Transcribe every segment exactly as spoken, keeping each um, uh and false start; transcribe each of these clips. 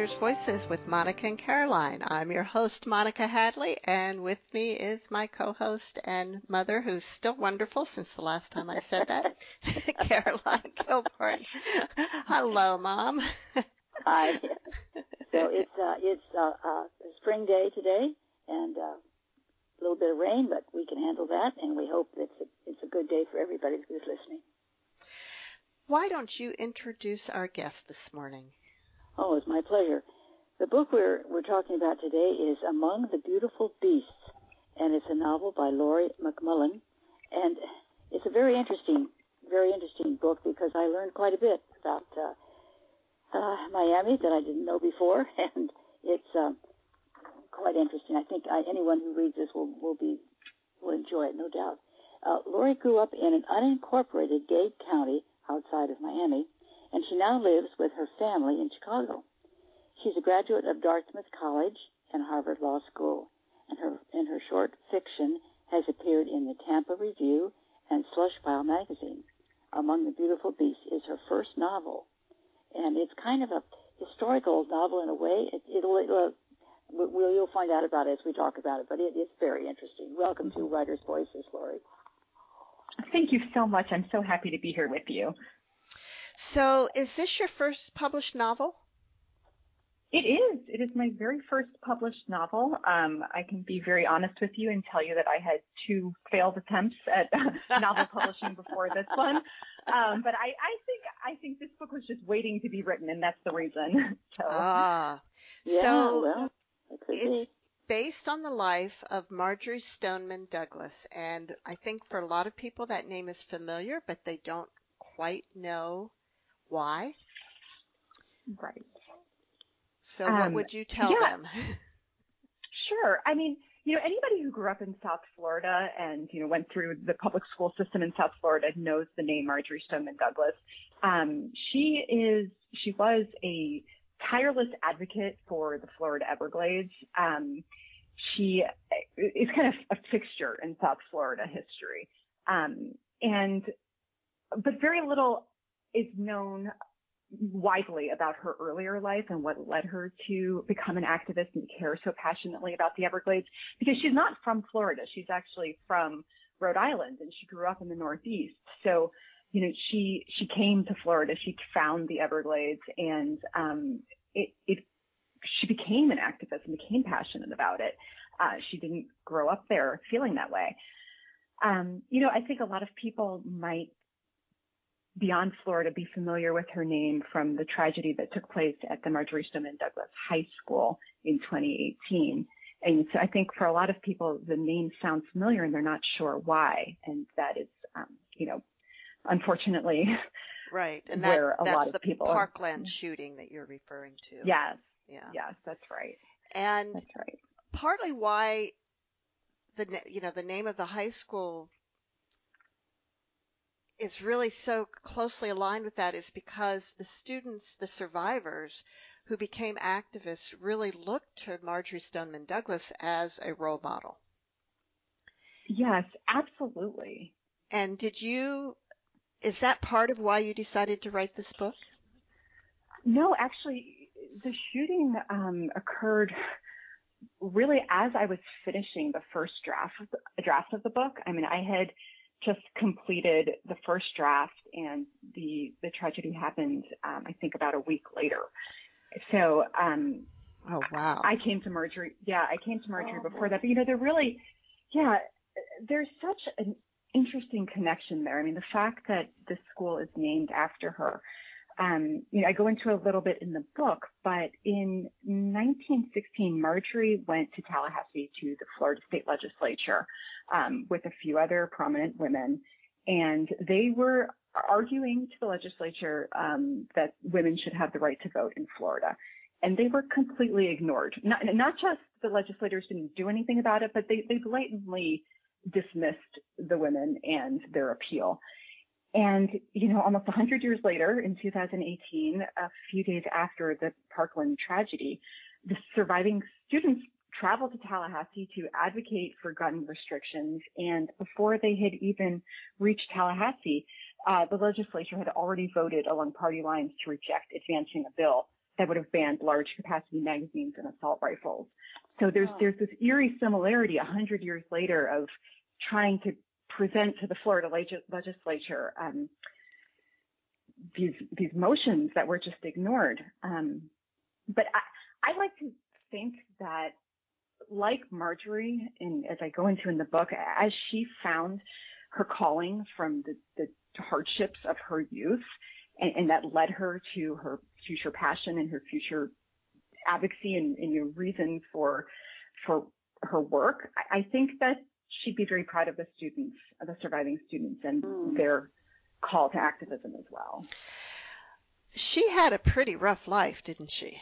Writers' Voices with Monica and Caroline. I'm your host, Monica Hadley, and with me is my co-host and mother, who's still wonderful since the last time I said that, Caroline Kilborn. Hello, Mom. Hi. So it's uh, it's uh, uh, a spring day today, and uh, a little bit of rain, but we can handle that, and we hope it's a, it's a good day for everybody who's listening. Why don't you introduce our guest this morning? Oh, it's my pleasure. The book we're we're talking about today is Among the Beautiful Beasts, and it's a novel by Laurie McMullen, and it's a very interesting, very interesting book because I learned quite a bit about uh, uh, Miami that I didn't know before, and it's uh, quite interesting. I think I, anyone who reads this will will be will enjoy it, no doubt. Uh, Laurie grew up in an unincorporated Dade County outside of Miami, and she now lives with her family in Chicago. She's a graduate of Dartmouth College and Harvard Law School, and her and her short fiction has appeared in the Tampa Review and Slushpile magazine. Among the Beautiful Beasts is her first novel, and it's kind of a historical novel in a way. It, it'll, it'll we'll, you'll find out about it as we talk about it, but it, it's very interesting. Welcome to Writers' Voices, Laurie. Thank you so much. I'm so happy to be here with you. So, is this your first published novel? It is. It is my very first published novel. Um, I can be very honest with you and tell you that I had two failed attempts at novel publishing before this one. Um, but I, I think I think this book was just waiting to be written, and that's the reason. So, ah, yeah, so well, it could it's be. based on the life of Marjory Stoneman Douglas, and I think for a lot of people that name is familiar, but they don't quite know why. Right. So what Um, would you tell yeah, them? Sure. I mean, you know, anybody who grew up in South Florida and, you know, went through the public school system in South Florida knows the name Marjory Stoneman Douglas. Um, she is, she was a tireless advocate for the Florida Everglades. Um, she is kind of a fixture in South Florida history. Um, and, but very little is known widely about her earlier life and what led her to become an activist and care so passionately about the Everglades, because she's not from Florida. She's actually from Rhode Island, and she grew up in the Northeast. So, you know, she, she came to Florida, she found the Everglades, and, um, it, it, she became an activist and became passionate about it. Uh, she didn't grow up there feeling that way. Um, you know, I think a lot of people might beyond Florida be familiar with her name from the tragedy that took place at the Marjory Stoneman Douglas High School in twenty eighteen. And so I think for a lot of people, the name sounds familiar and they're not sure why. And that is, um, you know, unfortunately, Right. And where that, a that's lot of the people Parkland are. shooting that you're referring to. Yes. Yeah. Yes, that's right. And That's right. partly why the, you know, the name of the high school is really so closely aligned with that is because the students, the survivors who became activists really looked to Marjory Stoneman Douglas as a role model. Yes, absolutely. And did you, is that part of why you decided to write this book? No, actually, the shooting um, occurred really as I was finishing the first draft, draft of the book. I mean, I had just completed the first draft, and the the tragedy happened, um, I think, about a week later. So, um, oh wow! I came to Marjory. Yeah, I came to Marjory Oh, before that. But you know, they're really, yeah, there's such an interesting connection there. I mean, the fact that this school is named after her. Um, you know, I go into a little bit in the book, but in nineteen sixteen, Marjory went to Tallahassee to the Florida State Legislature um, with a few other prominent women, and they were arguing to the legislature um, that women should have the right to vote in Florida. And they were completely ignored. Not, not just the legislators didn't do anything about it, but they, they blatantly dismissed the women and their appeal. And, you know, almost one hundred years later, in two thousand eighteen, a few days after the Parkland tragedy, the surviving students traveled to Tallahassee to advocate for gun restrictions. And before they had even reached Tallahassee, uh, the legislature had already voted along party lines to reject advancing a bill that would have banned large capacity magazines and assault rifles. So there's Oh. there's this eerie similarity a hundred years later of trying to present to the Florida leg- legislature um, these these motions that were just ignored. Um, but I, I like to think that, like Marjorie, in, as I go into in the book, as she found her calling from the, the hardships of her youth, and, and that led her to her future passion and her future advocacy and, and your reason for for her work, I, I think that she'd be very proud of the students, of the surviving students, and Mm. their call to activism as well. She had a pretty rough life, didn't she?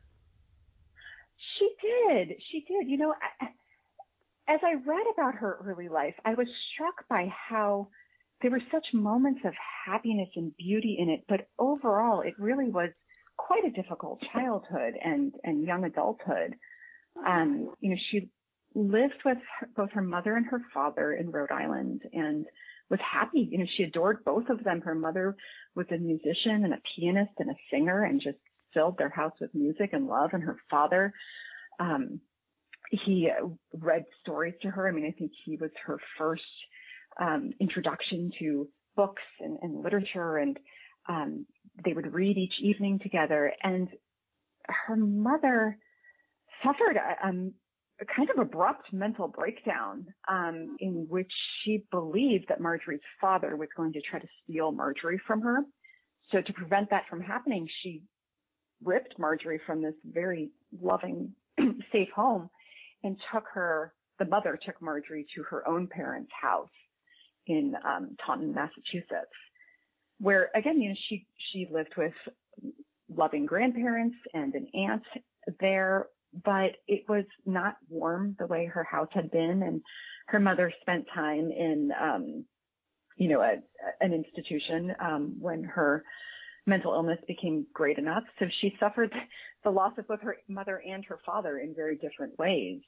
She did. She did. You know, I, as I read about her early life, I was struck by how there were such moments of happiness and beauty in it, but overall, it really was quite a difficult childhood and, and young adulthood. Um, you know, she lived with her, both her mother and her father in Rhode Island and was happy. You know, she adored both of them. Her mother was a musician and a pianist and a singer and just filled their house with music and love. And her father, um, he read stories to her. I mean, I think he was her first um, introduction to books and, and literature, and um, they would read each evening together. And her mother suffered a, um, a kind of abrupt mental breakdown um, in which she believed that Marjorie's father was going to try to steal Marjorie from her. So to prevent that from happening, she ripped Marjorie from this very loving, safe home and took her, the mother took Marjorie to her own parents' house in um, Taunton, Massachusetts, where, again, you know, she, she lived with loving grandparents and an aunt there, but it was not warm the way her house had been. And her mother spent time in, um, you know, a, an institution um, when her mental illness became great enough. So she suffered the loss of both her mother and her father in very different ways.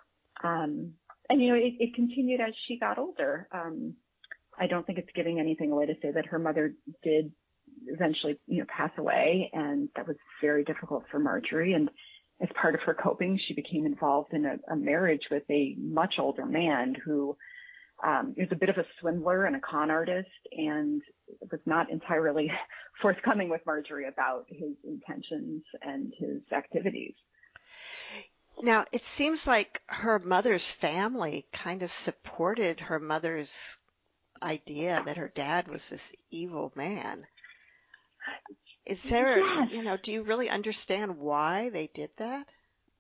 Um, and, you know, it, it continued as she got older. Um, I don't think it's giving anything away to say that her mother did eventually, you know, pass away, and that was very difficult for Marjorie. And as part of her coping, she became involved in a, a marriage with a much older man who um, was a bit of a swindler and a con artist, and was not entirely forthcoming with Marjorie about his intentions and his activities. Now, it seems like her mother's family kind of supported her mother's idea that her dad was this evil man. Is there, Yes. you know, do you really understand why they did that?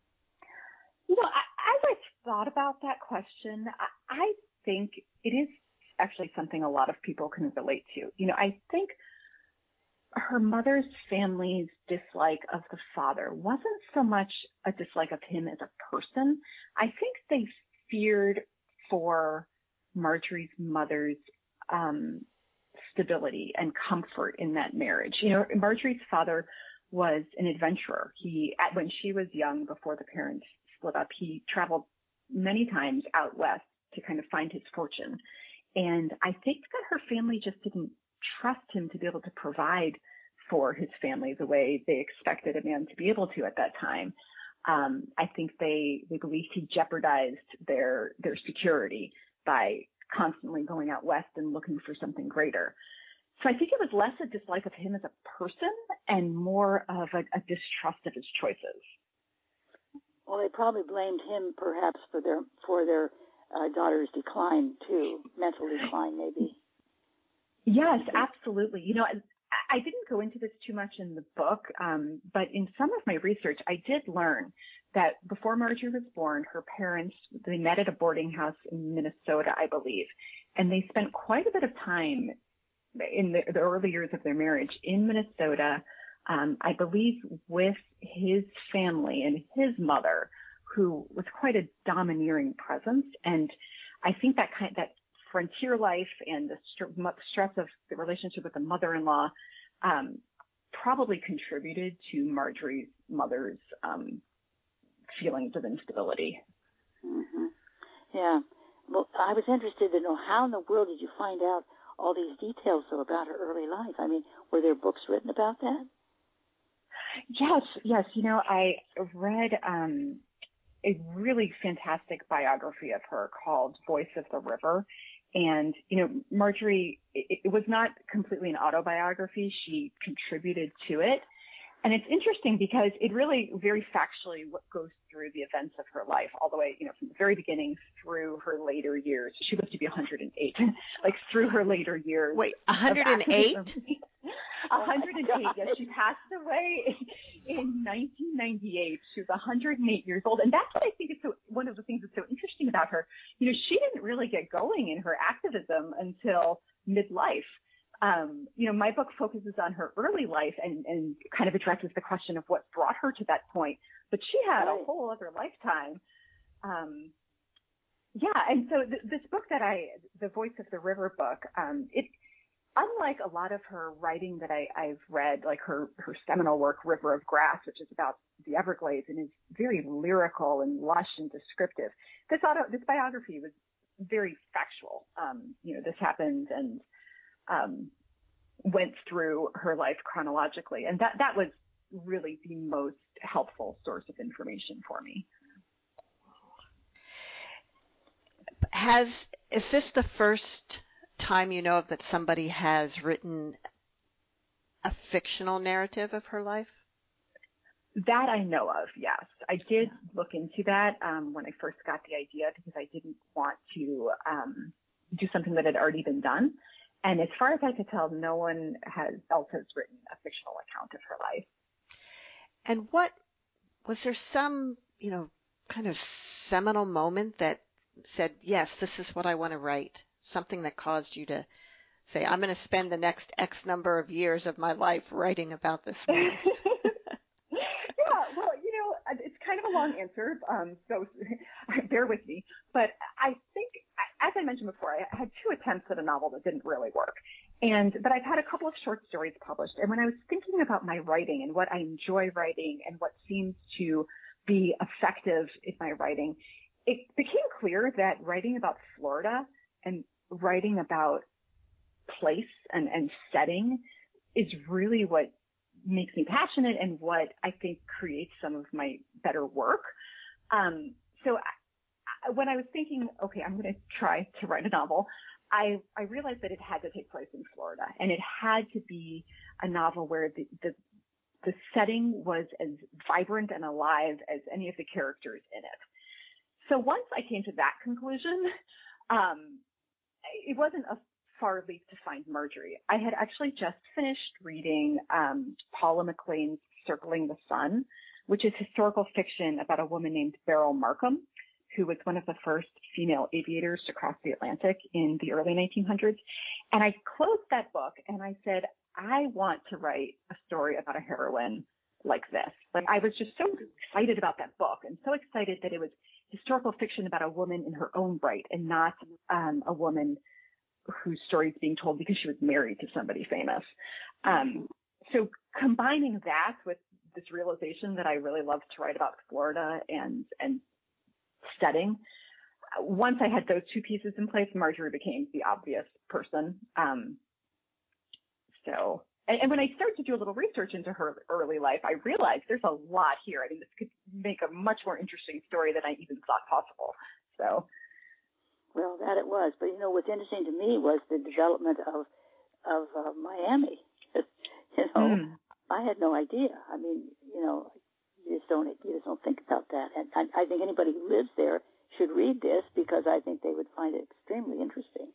You know, I, as I've thought about that question, I, I think it is actually something a lot of people can relate to. You know, I think her mother's family's dislike of the father wasn't so much a dislike of him as a person. I think they feared for Marjorie's mother's um, stability and comfort in that marriage. You know, Marjorie's father was an adventurer. He, at, when she was young, before the parents split up, he traveled many times out west to kind of find his fortune. And I think that her family just didn't trust him to be able to provide for his family the way they expected a man to be able to at that time. Um, I think they, they believed he jeopardized their, their security by constantly going out west and looking for something greater. So I think it was less a dislike of him as a person and more of a, a distrust of his choices. Well, they probably blamed him perhaps for their, for their uh, daughter's decline too, mental decline maybe. Yes, absolutely. You know, I, I didn't go into this too much in the book, um, but in some of my research, I did learn that before Marjorie was born, her parents, they met at a boarding house in Minnesota, I believe, and they spent quite a bit of time in the, the early years of their marriage in Minnesota, um, I believe with his family and his mother, who was quite a domineering presence. And I think that kind that frontier life and the st- stress of the relationship with the mother-in-law um, probably contributed to Marjorie's mother's um, feelings of instability. Mm-hmm. Yeah. Well, I was interested to know, how in the world did you find out all these details, though, about her early life? I mean, were there books written about that? Yes, yes. You know, I read um, a really fantastic biography of her called Voice of the River. And, you know, Marjorie, it, it was not completely an autobiography. She contributed to it. And it's interesting because it really very factually what goes through the events of her life all the way, you know, from the very beginning through her later years. She lived to be one hundred eight, like through her later years. Wait, one hundred eight? one hundred eight, yes. She passed away in nineteen ninety-eight. She was one hundred eight years old. And that's what I think is so, one of the things that's so interesting about her. You know, she didn't really get going in her activism until midlife. Um, you know, my book focuses on her early life and, and kind of addresses the question of what brought her to that point. But she had Right. a whole other lifetime. Um, yeah, and so th- this book that I, the Voice of the River book, um, it, unlike a lot of her writing that I, I've read, like her, her seminal work, River of Grass, which is about the Everglades and is very lyrical and lush and descriptive, this auto, this biography was very factual. Um, you know, this happened and um, went through her life chronologically. And that, that was really the most helpful source of information for me. Has, is this the first time you know of that somebody has written a fictional narrative of her life? That I know of, yes. I did Yeah. look into that um, when I first got the idea because I didn't want to um, do something that had already been done. And as far as I could tell, no one has else has written a fictional account of her life. And what, was there some, you know, kind of seminal moment that said, yes, this is what I want to write? Something that caused you to say, I'm going to spend the next X number of years of my life writing about this woman? Yeah, well, you know, it's kind of a long answer, um, so bear with me. But I think, as I mentioned before, I had two attempts at a novel that didn't really work. And, but I've had a couple of short stories published. And when I was thinking about my writing and what I enjoy writing and what seems to be effective in my writing, it became clear that writing about Florida and writing about place and, and setting is really what makes me passionate and what I think creates some of my better work. Um, so I, when I was thinking, okay, I'm going to try to write a novel, I, I realized that it had to take place in Florida, and it had to be a novel where the, the, the setting was as vibrant and alive as any of the characters in it. So once I came to that conclusion, um, it wasn't a far leap to find Marjorie. I had actually just finished reading um, Paula McLean's Circling the Sun, which is historical fiction about a woman named Beryl Markham, who was one of the first female aviators to cross the Atlantic in the early nineteen hundreds. And I closed that book and I said, I want to write a story about a heroine like this. Like, I was just so excited about that book and so excited that it was historical fiction about a woman in her own right and not um, a woman whose story is being told because she was married to somebody famous. Um, so combining that with this realization that I really love to write about Florida and, and setting, once I had those two pieces in place, Marjorie became the obvious person. Um, so, and, and when I started to do a little research into her early life, I realized there's a lot here. I mean, this could make a much more interesting story than I even thought possible. So, well, that it was. But, you know, what's interesting to me was the development of of uh, Miami. you know, mm. I had no idea. I mean, you know, you just don't you just don't think about that. And I, I think anybody who lives there should read this because I think they would find it extremely interesting.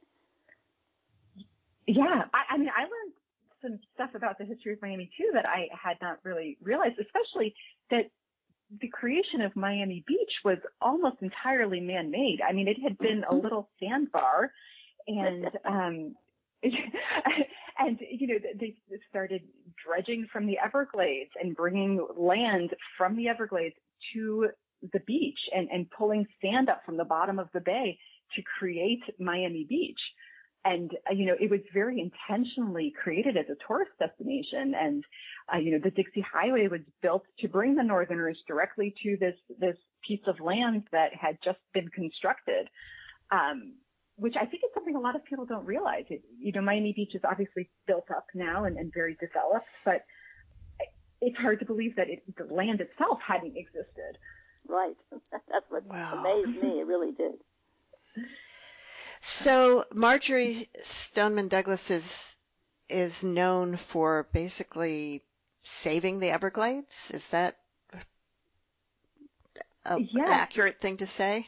Yeah, I, I mean, I learned some stuff about the history of Miami too that I had not really realized, especially that the creation of Miami Beach was almost entirely man-made. I mean, it had been a little sandbar, and um, and you know they started dredging from the Everglades and bringing land from the Everglades to the beach and, and pulling sand up from the bottom of the bay to create Miami Beach. And, uh, you know, it was very intentionally created as a tourist destination. And, uh, you know, the Dixie Highway was built to bring the Northerners directly to this, this piece of land that had just been constructed, um, which I think is something a lot of people don't realize. It, you know, Miami Beach is obviously built up now and, and very developed, but it's hard to believe that it, the land itself hadn't existed. Right. That's what Wow. amazed me. It really did. So Marjory Stoneman Douglas is is known for basically saving the Everglades. Is that a, Yes. an accurate thing to say?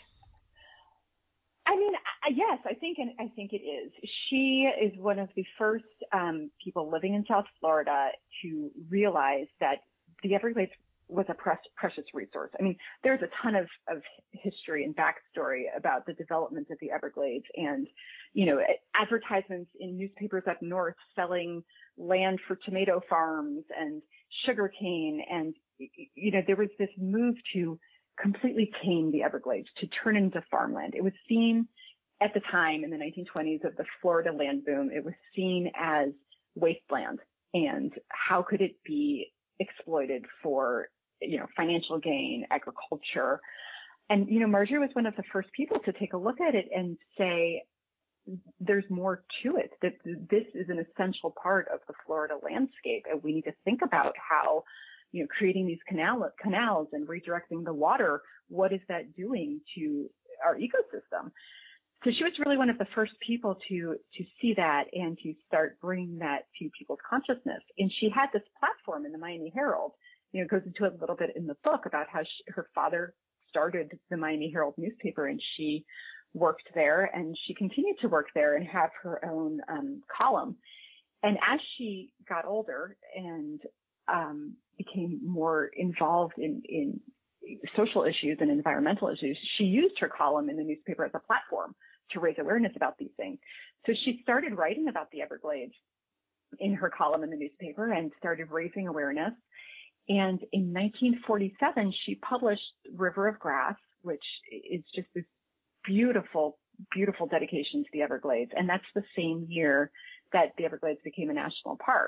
I mean, I- yes, I think, and I think it is. She is one of the first um, people living in South Florida to realize that the Everglades was a pre- precious resource. I mean, there's a ton of, of history and backstory about the development of the Everglades, and, you know, advertisements in newspapers up north selling land for tomato farms and sugarcane, and, you know, there was this move to completely tame the Everglades, to turn into farmland. It was seen at the time in the nineteen twenties of the Florida land boom, it was seen as wasteland, and how could it be exploited for, you know, financial gain, agriculture. And, you know, Marjorie was one of the first people to take a look at it and say, there's more to it, that this is an essential part of the Florida landscape. And we need to think about how, you know, creating these canal, canals and redirecting the water, what is that doing to our ecosystem? So she was really one of the first people to, to see that and to start bringing that to people's consciousness. And she had this platform in the Miami Herald. You know, it goes into a little bit in the book about how she, her father started the Miami Herald newspaper, and she worked there, and she continued to work there and have her own um, column. And as she got older and um, became more involved in, in social issues and environmental issues, she used her column in the newspaper as a platform to raise awareness about these things. So she started writing about the Everglades in her column in the newspaper and started raising awareness. And in nineteen forty-seven, she published River of Grass, which is just this beautiful, beautiful dedication to the Everglades. And that's the same year that the Everglades became a national park.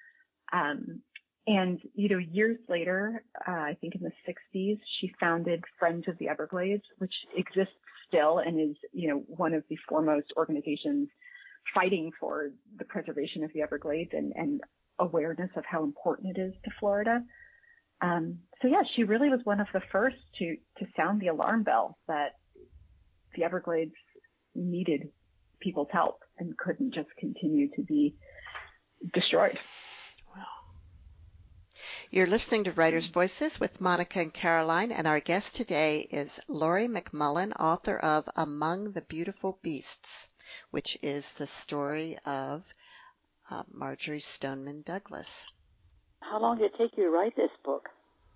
Um, and, you know, years later, uh, I think in the sixties, she founded Friends of the Everglades, which exists still and is, you know, one of the foremost organizations fighting for the preservation of the Everglades and, and awareness of how important it is to Florida. Um, so yeah, she really was one of the first to, to sound the alarm bell that the Everglades needed people's help and couldn't just continue to be destroyed. Wow. You're listening to Writers' Voices with Monica and Caroline, and our guest today is Lori McMullen, author of Among the Beautiful Beasts, which is the story of uh, Marjory Stoneman Douglas. How long did it take you to write this book?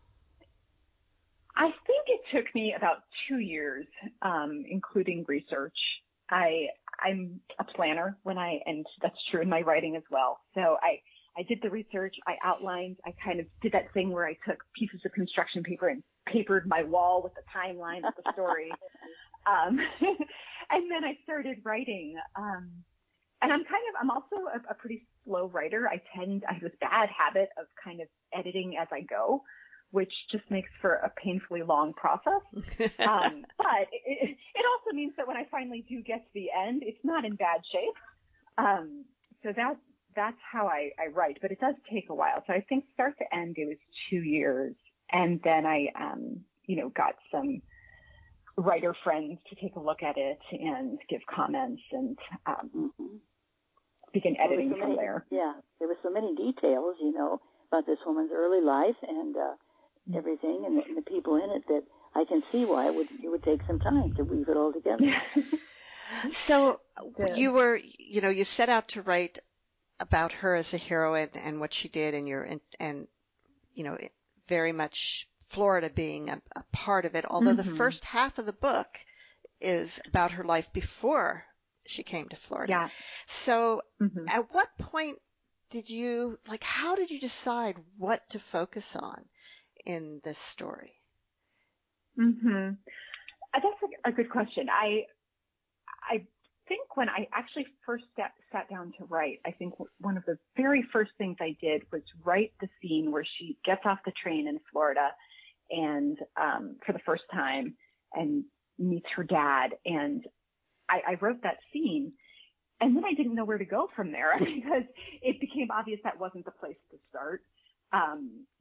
I think it took me about two years, um, including research. I, I'm a planner when I, and that's true in my writing as well. So I, I did the research, I outlined, I kind of did that thing where I took pieces of construction paper and papered my wall with the timeline of the story. um, and then I started writing. Um, and I'm kind of, I'm also a, a pretty slow writer. I tend, I have this bad habit of kind of editing as I go, which just makes for a painfully long process. Um, but it, it also means that when I finally do get to the end, it's not in bad shape. Um, so that, that's how I, I write, but it does take a while. So I think start to end, it was two years. And then I, um, you know, got some writer friends to take a look at it and give comments and um, Mm-hmm. begin editing well, so from many, there. Yeah, there were so many details, you know, about this woman's early life and uh, everything, and the, and the people in it that I can see why it would it would take some time to weave it all together. So you were, you know, you set out to write about her as a heroine and what she did, and your and, and you know, very much Florida being a, a part of it. Although mm-hmm. the first half of the book is about her life before she came to Florida. Yeah. So mm-hmm. at what point did you, like, how did you decide what to focus on in this story? Mm-hmm. That's a, a good question. I, I think when I actually first sat, sat down to write, I think one of the very first things I did was write the scene where she gets off the train in Florida and, um, for the first time and meets her dad. And I, I wrote that scene, and then I didn't know where to go from there because it became obvious that wasn't the place to start. Um,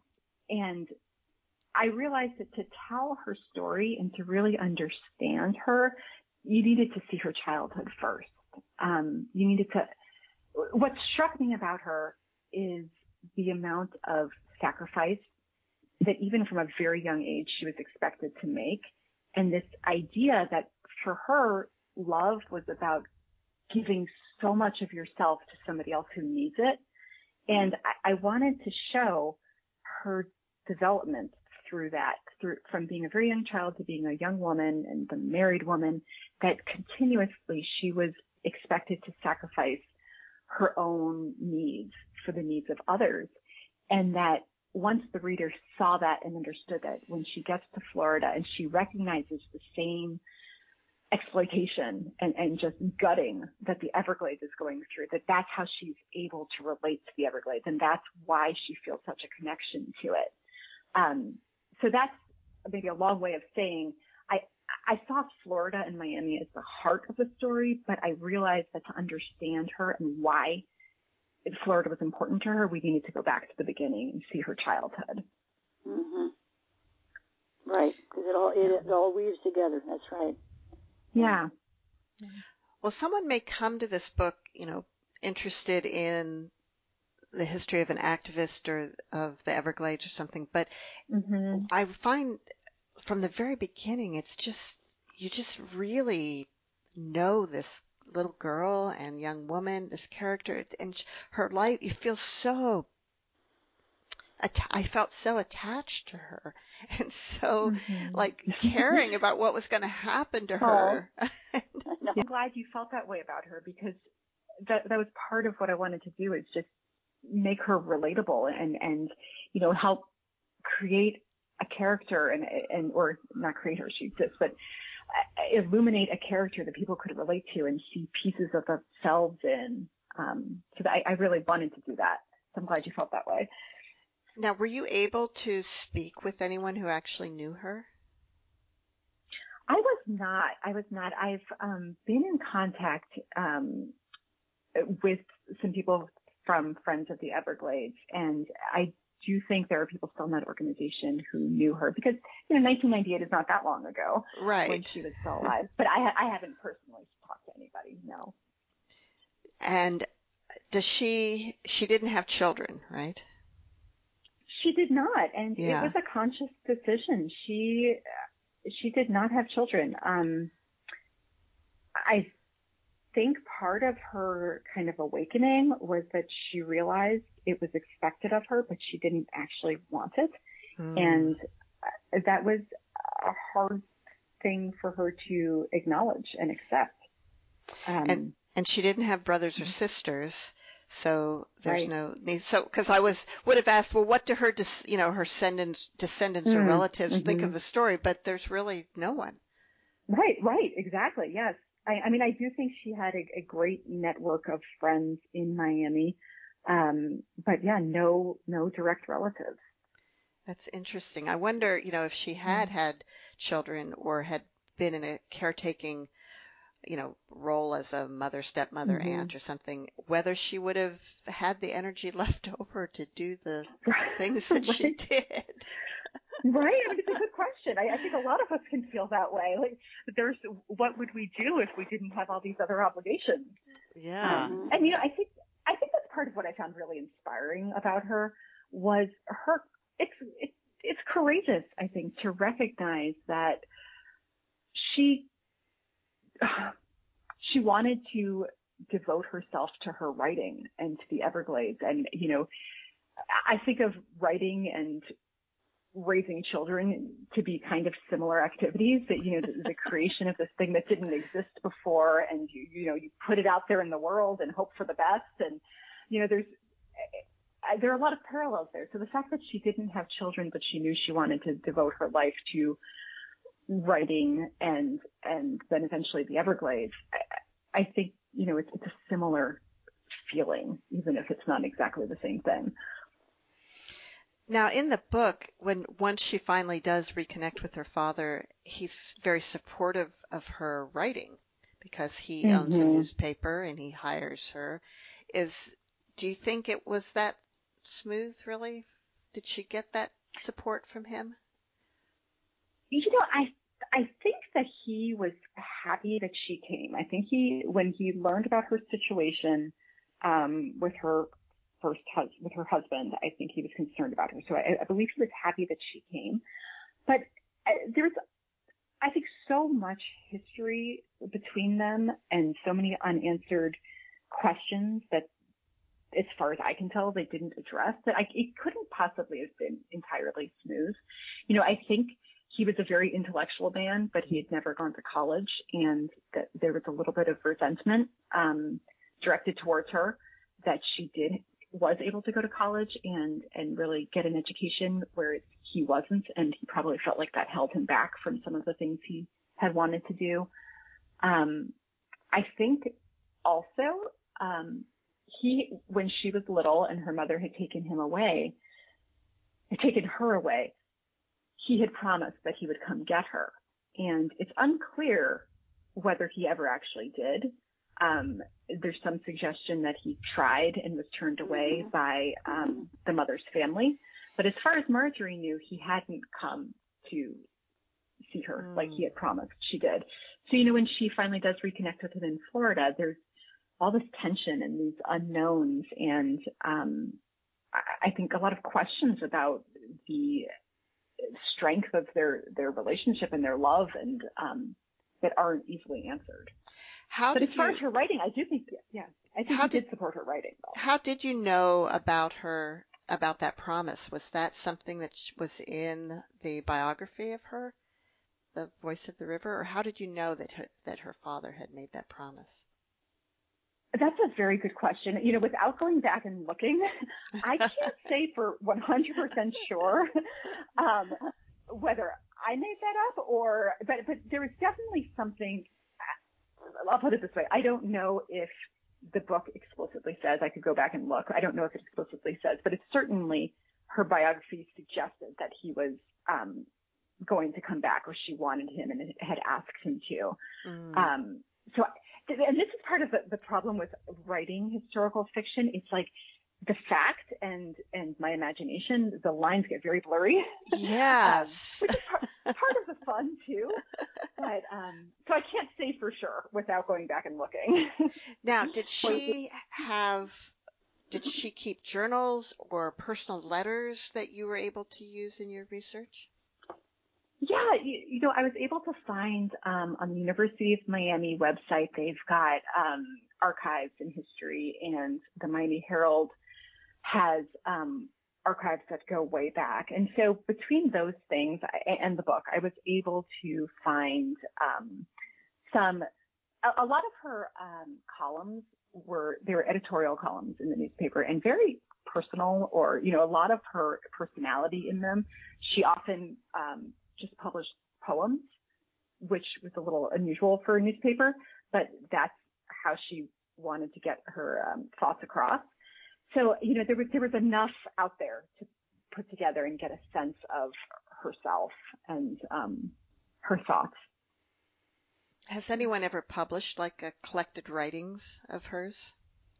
And I realized that to tell her story and to really understand her, you needed to see her childhood first. Um, you needed to, what struck me about her is the amount of sacrifice that even from a very young age she was expected to make. And this idea that for her, love was about giving so much of yourself to somebody else who needs it. And I, I wanted to show her development through that, through from being a very young child to being a young woman and a married woman, that continuously she was expected to sacrifice her own needs for the needs of others. And that once the reader saw that and understood that, when she gets to Florida and she recognizes the same exploitation and, and just gutting that the Everglades is going through, that that's how she's able to relate to the Everglades. And that's why she feels such a connection to it. Um, so that's maybe a long way of saying I, I saw Florida and Miami as the heart of the story, but I realized that to understand her and why Florida was important to her, we needed to go back to the beginning and see her childhood. Mm-hmm. Right, because it all it, it all weaves together. That's right. Yeah. Well, someone may come to this book, you know, interested in the history of an activist or of the Everglades or something, but Mm-hmm. I find from the very beginning, it's just, you just really know this little girl and young woman, this character, and her life, you feel so, I felt so attached to her and so Mm-hmm. like caring about what was going to happen to Oh. her. I'm glad you felt that way about her, because that that was part of what I wanted to do, is just make her relatable and, and, you know, help create a character and, and, or not create her, she exists, but illuminate a character that people could relate to and see pieces of themselves in. Um, so I, I really wanted to do that. So I'm glad you felt that way. Now, were you able to speak with anyone who actually knew her? I was not. I was not. I've um, been in contact um, with some people from Friends of the Everglades, and I do think there are people still in that organization who knew her, because, you know, nineteen ninety-eight is not that long ago, right, when she was still alive. But I, I haven't personally talked to anybody, no. And does she, she didn't have children, right? She did not, and Yeah. it was a conscious decision. She she did not have children. Um, I think part of her kind of awakening was that she realized it was expected of her, but she didn't actually want it. Mm. And that was a hard thing for her to acknowledge and accept. Um, and and she didn't have brothers or sisters, so there's right. no need. So, because I was would have asked, well, what do her, des, you know, her descendants, descendants or Mm, relatives mm-hmm. think of the story? But there's really no one. Right, right, exactly. Yes, I, I mean, I do think she had a, a great network of friends in Miami, um, but yeah, no, no direct relatives. That's interesting. I wonder, you know, if she had had children or had been in a caretaking, you know, role as a mother, stepmother, Mm-hmm. aunt or something, whether she would have had the energy left over to do the things that right. she did. Right. I mean, it's a good question. I, I think a lot of us can feel that way. Like, there's, what would we do if we didn't have all these other obligations? Yeah. Um, and you know, I think, I think that's part of what I found really inspiring about her was her, it's, it's, it's courageous, I think, to recognize that she, she wanted to devote herself to her writing and to the Everglades. And, you know, I think of writing and raising children to be kind of similar activities, that, you know, the, the creation of this thing that didn't exist before, and you, you know, you put it out there in the world and hope for the best. And, you know, there's, there are a lot of parallels there. So the fact that she didn't have children, but she knew she wanted to devote her life to writing and, and then eventually the Everglades, I, I think, you know, it's, it's a similar feeling, even if it's not exactly the same thing. Now, in the book, when once she finally does reconnect with her father, he's very supportive of her writing because he mm-hmm. owns a newspaper and he hires her. Is do you think it was that smooth, really? Did she get that support from him? You know, I I think that he was happy that she came. I think he, when he learned about her situation um, with her first hus- with her husband, I think he was concerned about her. So I, I believe he was happy that she came. But uh, there's, I think, so much history between them and so many unanswered questions that, as far as I can tell, they didn't address, that I, it couldn't possibly have been entirely smooth. You know, I think he was a very intellectual man, but he had never gone to college, and that there was a little bit of resentment um, directed towards her that she did was able to go to college and and really get an education where he wasn't, and he probably felt like that held him back from some of the things he had wanted to do. Um, I think also um, he, when she was little and her mother had taken him away, had taken her away, he had promised that he would come get her. And it's unclear whether he ever actually did. Um, there's some suggestion that he tried and was turned away by um, the mother's family. But as far as Marjorie knew, he hadn't come to see her mm. like he had promised she did. So, you know, when she finally does reconnect with him in Florida, there's all this tension and these unknowns. And um, I, I think a lot of questions about the strength of their, their relationship and their love, and um, that aren't easily answered. How but did as far you, as her writing, I do think, yeah, I think how he did, did support her writing, though. How did you know about her, about that promise? Was that something that was in the biography of her, The Voice of the River, or how did you know that her, that her father had made that promise? That's a very good question. You know, without going back and looking, I can't say for one hundred percent sure um, whether I made that up or, but, but there was definitely something, I'll put it this way. I don't know if the book explicitly says, I could go back and look. I don't know if it explicitly says, but it's certainly her biography suggested that he was um, going to come back, or she wanted him and had asked him to. Mm. Um, so, and this is part of the, the problem with writing historical fiction. It's like the fact and, and my imagination, the lines get very blurry. Yes. um, which is part, part of the fun too. But, um, so I can't say for sure without going back and looking. Now, did she have, did she keep journals or personal letters that you were able to use in your research? Yeah, you, you know, I was able to find um, on the University of Miami website, they've got um, archives in history, and the Miami Herald has um, archives that go way back. And so between those things and the book, I was able to find um, some, a, a lot of her um, columns were, they were editorial columns in the newspaper, and very personal, or, you know, a lot of her personality in them. She often um, just published poems, which was a little unusual for a newspaper, but that's how she wanted to get her um, thoughts across. So, you know, there was, there was enough out there to put together and get a sense of herself and um, her thoughts. Has anyone ever published like a collected writings of hers?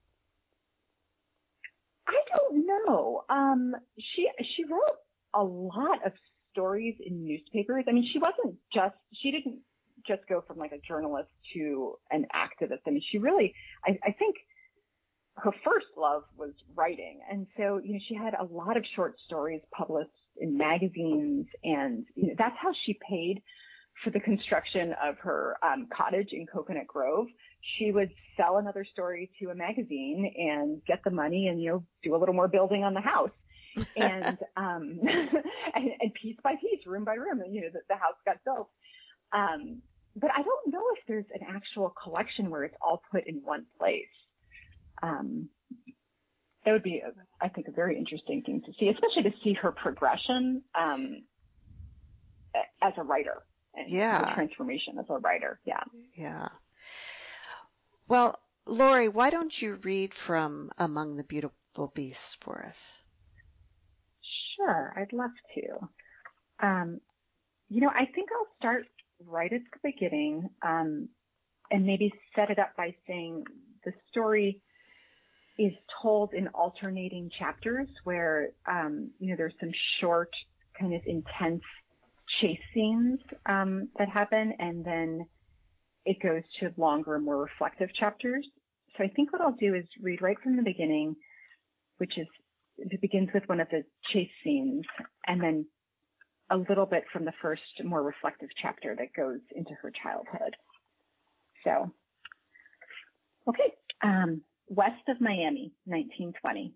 I don't know. Um, she, she wrote a lot of stories in newspapers. I mean, she wasn't just, she didn't just go from like a journalist to an activist. I mean, she really, I, I think her first love was writing. And so, you know, she had a lot of short stories published in magazines, and, you know, that's how she paid for the construction of her um, cottage in Coconut Grove. She would sell another story to a magazine and get the money and, you know, do a little more building on the house. and, um, and, and piece by piece, room by room, you know, the, the house got built. Um, but I don't know if there's an actual collection where it's all put in one place. Um, that would be, a, I think, a very interesting thing to see, especially to see her progression um, as a writer and yeah. her transformation as a writer. Yeah. Yeah. Well, Lori, why don't you read from Among the Beautiful Beasts for us? Sure, I'd love to. Um, you know, I think I'll start right at the beginning um, and maybe set it up by saying the story is told in alternating chapters where, um, you know, there's some short kind of intense chase scenes um, that happen, and then it goes to longer, more reflective chapters. So I think what I'll do is read right from the beginning, which is, it begins with one of the chase scenes, and then a little bit from the first more reflective chapter that goes into her childhood. So, okay. Um, west of Miami, nineteen twenty.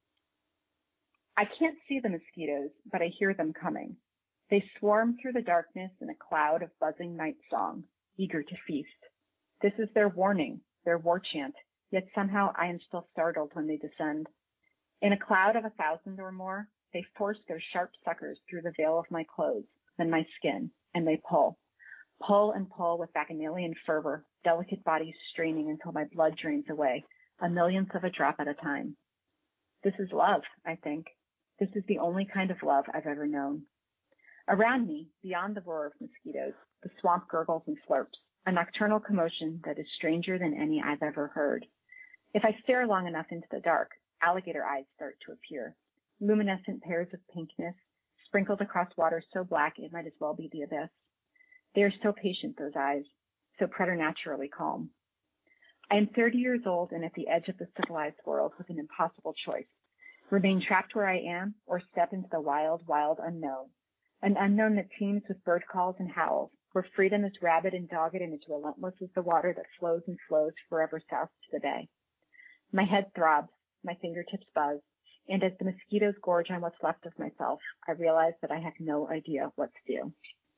I can't see the mosquitoes, but I hear them coming. They swarm through the darkness in a cloud of buzzing night song, eager to feast. This is their warning, their war chant, yet somehow I am still startled when they descend. In a cloud of a thousand or more, they force their sharp suckers through the veil of my clothes, then my skin, and they pull. Pull and pull with bacchanalian fervor, delicate bodies straining until my blood drains away, a millionth of a drop at a time. This is love, I think. This is the only kind of love I've ever known. Around me, beyond the roar of mosquitoes, the swamp gurgles and slurps, a nocturnal commotion that is stranger than any I've ever heard. If I stare long enough into the dark, alligator eyes start to appear, luminescent pairs of pinkness, sprinkled across water so black it might as well be the abyss. They are so patient, those eyes, so preternaturally calm. I am thirty years old and at the edge of the civilized world with an impossible choice. Remain trapped where I am or step into the wild, wild unknown. An unknown that teems with bird calls and howls, where freedom is rabid and dogged and as relentless as the water that flows and flows forever south to the bay. My head throbs, my fingertips buzz, and as the mosquitoes gorge on what's left of myself, I realize that I have no idea what to do.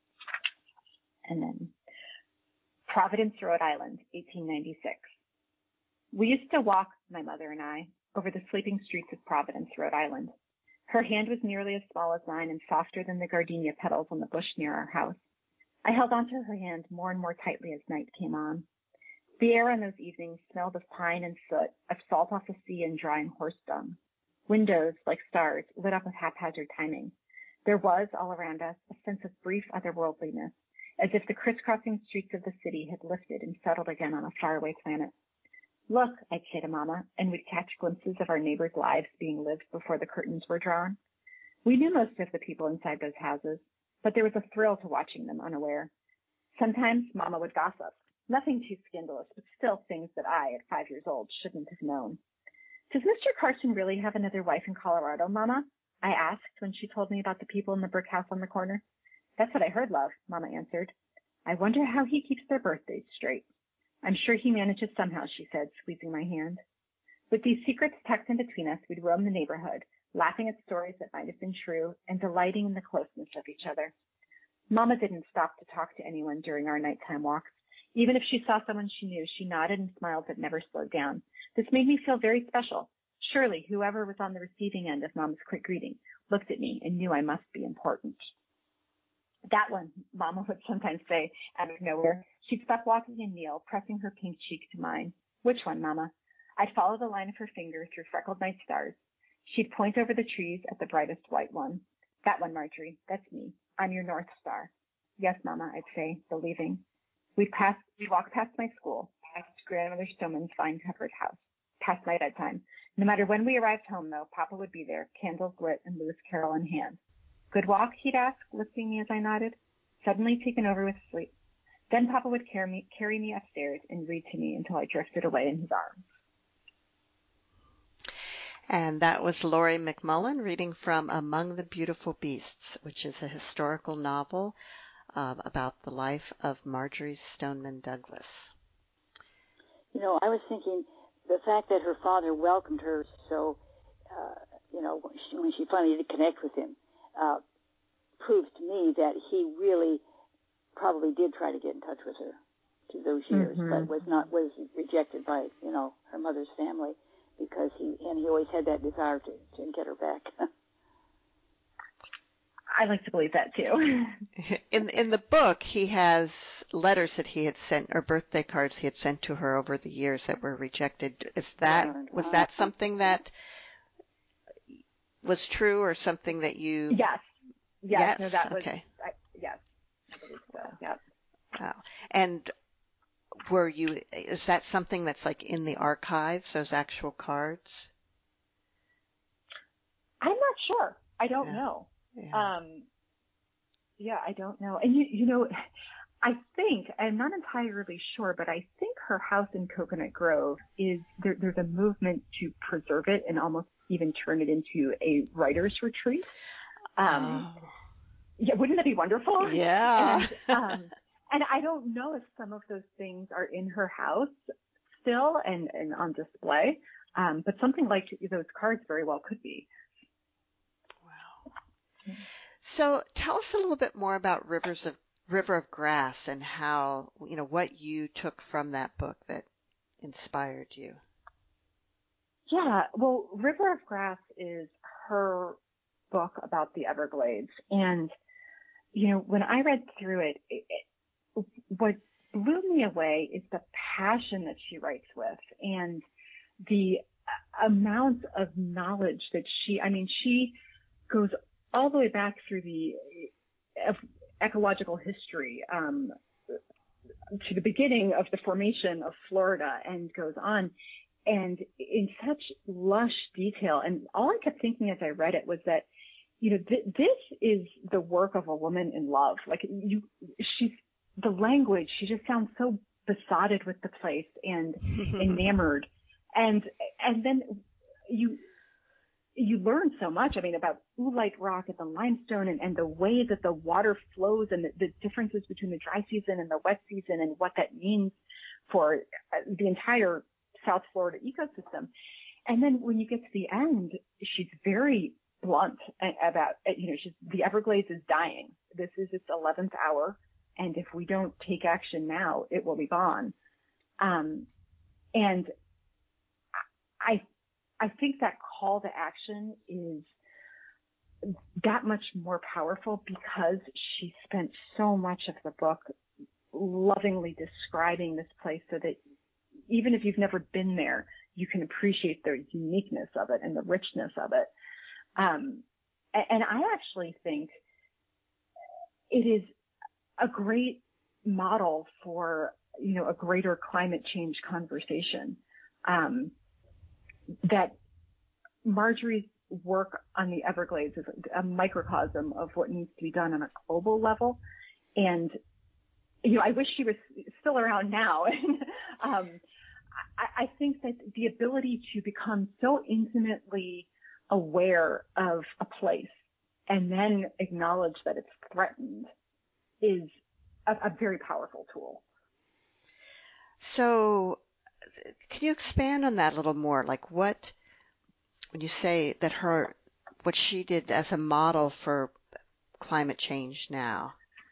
And then, Providence, Rhode Island, eighteen ninety-six. We used to walk, my mother and I, over the sleeping streets of Providence, Rhode Island. Her hand was nearly as small as mine and softer than the gardenia petals on the bush near our house. I held onto her hand more and more tightly as night came on. The air on those evenings smelled of pine and soot, of salt off the sea and drying horse dung. Windows, like stars, lit up with haphazard timing. There was, all around us, a sense of brief otherworldliness, as if the crisscrossing streets of the city had lifted and settled again on a faraway planet. Look, I'd say to Mama, and we'd catch glimpses of our neighbors' lives being lived before the curtains were drawn. We knew most of the people inside those houses, but there was a thrill to watching them unaware. Sometimes Mama would gossip, nothing too scandalous, but still things that I, at five years old, shouldn't have known. Does Mister Carson really have another wife in Colorado, Mama? I asked when she told me about the people in the brick house on the corner. That's what I heard, love, Mama answered. I wonder how he keeps their birthdays straight. I'm sure he manages somehow, she said, squeezing my hand. With these secrets tucked in between us, we'd roam the neighborhood, laughing at stories that might have been true and delighting in the closeness of each other. Mama didn't stop to talk to anyone during our nighttime walks. Even if she saw someone she knew, she nodded and smiled but never slowed down. This made me feel very special. Surely whoever was on the receiving end of Mama's quick greeting looked at me and knew I must be important. That one, Mama would sometimes say out of nowhere. She'd stop walking and kneel, pressing her pink cheek to mine. Which one, Mama? I'd follow the line of her finger through freckled night stars. She'd point over the trees at the brightest white one. That one, Marjorie. That's me. I'm your North Star. Yes, Mama, I'd say, believing. We'd pass, we'd walk past my school, past Grandmother Stoneman's vine-covered house, past my bedtime. No matter when we arrived home, though, Papa would be there, candles lit and Lewis Carroll in hand. Good walk, he'd ask, lifting me as I nodded, suddenly taken over with sleep. Then Papa would carry me, carry me upstairs and read to me until I drifted away in his arms. And that was Lori McMullen reading from Among the Beautiful Beasts, which is a historical novel uh, about the life of Marjorie Stoneman Douglas. You know, I was thinking the fact that her father welcomed her so, uh, you know, when she, when she finally did connect with him, uh, proves to me that he really probably did try to get in touch with her through those years, mm-hmm. but was not was rejected by, you know, her mother's family because he and he always had that desire to, to get her back. I like to believe that too. In in the book, he has letters that he had sent, or birthday cards he had sent to her over the years that were rejected. Is that was that something that was true, or something that you? Yes. Yes. Yes. No, that was, okay. I, yes. I believe so. Yeah. Wow. And were you? Is that something that's like in the archives? Those actual cards? I'm not sure. I don't yeah. know. Yeah. Um, Yeah, I don't know. And you, you know, I think, I'm not entirely sure, but I think her house in Coconut Grove is, there, there's a movement to preserve it and almost even turn it into a writer's retreat. Um, Oh, yeah, wouldn't that be wonderful? yeah. And, um, and I don't know if some of those things are in her house still and, and on display. Um, but something like those cards very well could be. Wow. So tell us a little bit more about Rivers of River of Grass and how, you know, what you took from that book that inspired you. Yeah, well, River of Grass is her book about the Everglades. And, you know, when I read through it, it, it what blew me away is the passion that she writes with and the amount of knowledge that she, I mean, she goes all the way back through the ecological history, um, to the beginning of the formation of Florida and goes on. And in such lush detail. And all I kept thinking as I read it was that, you know, th- this is the work of a woman in love. Like you, she's, the language, she just sounds so besotted with the place and enamored. And, and then you, you learn so much, I mean, about oolite rock and the limestone and, and the way that the water flows and the, the differences between the dry season and the wet season and what that means for the entire South Florida ecosystem. And then when you get to the end, she's very blunt about, you know, she's, the Everglades is dying. This is its eleventh hour. And if we don't take action now, it will be gone. Um, and I, I think that call to action is that much more powerful because she spent so much of the book lovingly describing this place so that even if you've never been there, you can appreciate the uniqueness of it and the richness of it. Um, and I actually think it is a great model for, you know, a greater climate change conversation. Um, that Marjorie's work on the Everglades is a microcosm of what needs to be done on a global level. And, you know, I wish she was still around now. um, I, I think that the ability to become so intimately aware of a place and then acknowledge that it's threatened is a, a very powerful tool. So can you expand on that a little more? Like what, when you say that her, what she did as a model for climate change now?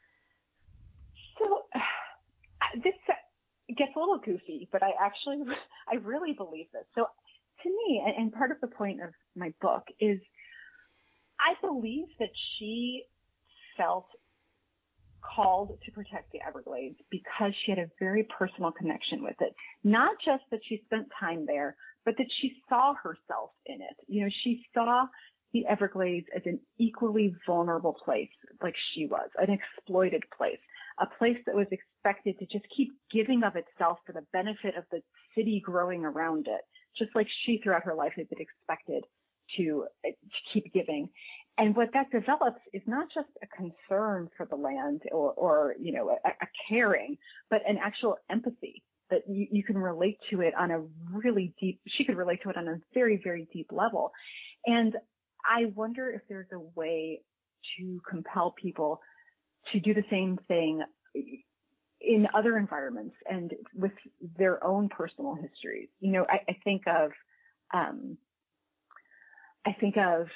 So this gets a little goofy, but I actually, I really believe this. So to me, and part of the point of my book is I believe that she felt called to protect the Everglades because she had a very personal connection with it. Not just that she spent time there, but that she saw herself in it. You know, she saw the Everglades as an equally vulnerable place like she was, an exploited place, a place that was expected to just keep giving of itself for the benefit of the city growing around it, just like she throughout her life had been expected to, to keep giving. And what that develops is not just a concern for the land or, or you know, a, a caring, but an actual empathy that you, you can relate to it on a really deep, she could relate to it on a very, very deep level. And I wonder if there's a way to compel people to do the same thing in other environments and with their own personal histories. You know, I, I think of, um, I think of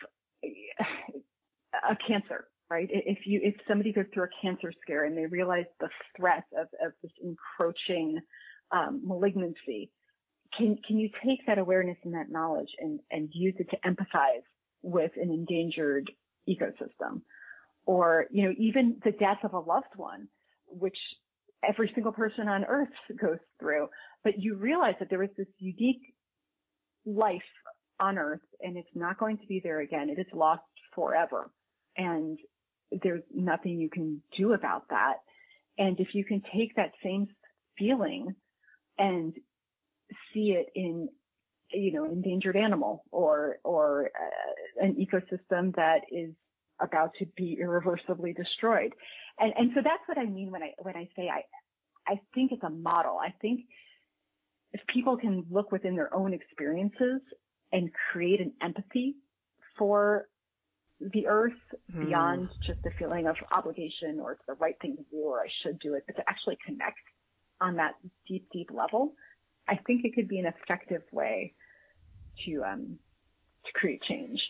a cancer, right? If you, if somebody goes through a cancer scare and they realize the threat of, of this encroaching um, malignancy, can can you take that awareness and that knowledge and, and use it to empathize with an endangered ecosystem? Or, you know, even the death of a loved one, which every single person on earth goes through, but you realize that there is this unique life on earth and it's not going to be there again. It is lost forever. And there's nothing you can do about that. And if you can take that same feeling and see it in, you know, endangered animal or, or uh, an ecosystem that is about to be irreversibly destroyed. And, and so that's what I mean when I, when I say I, I think it's a model. I think if people can look within their own experiences and create an empathy for the earth mm. beyond just the feeling of obligation or it's the right thing to do or I should do it, but to actually connect on that deep, deep level, I think it could be an effective way to, um, to create change.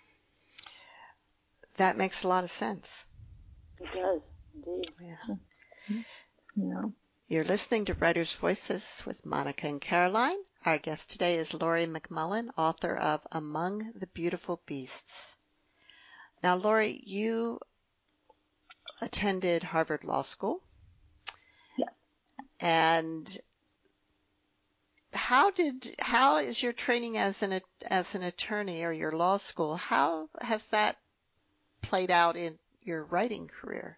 That makes a lot of sense. It does, indeed. Yeah. Yeah. You're listening to Writers' Voices with Monica and Caroline. Our guest today is Lori McMullen, author of Among the Beautiful Beasts. Now, Lori, you attended Harvard Law School. Yes. And how did how is your training as an as an attorney or your law school? How has that played out in your writing career?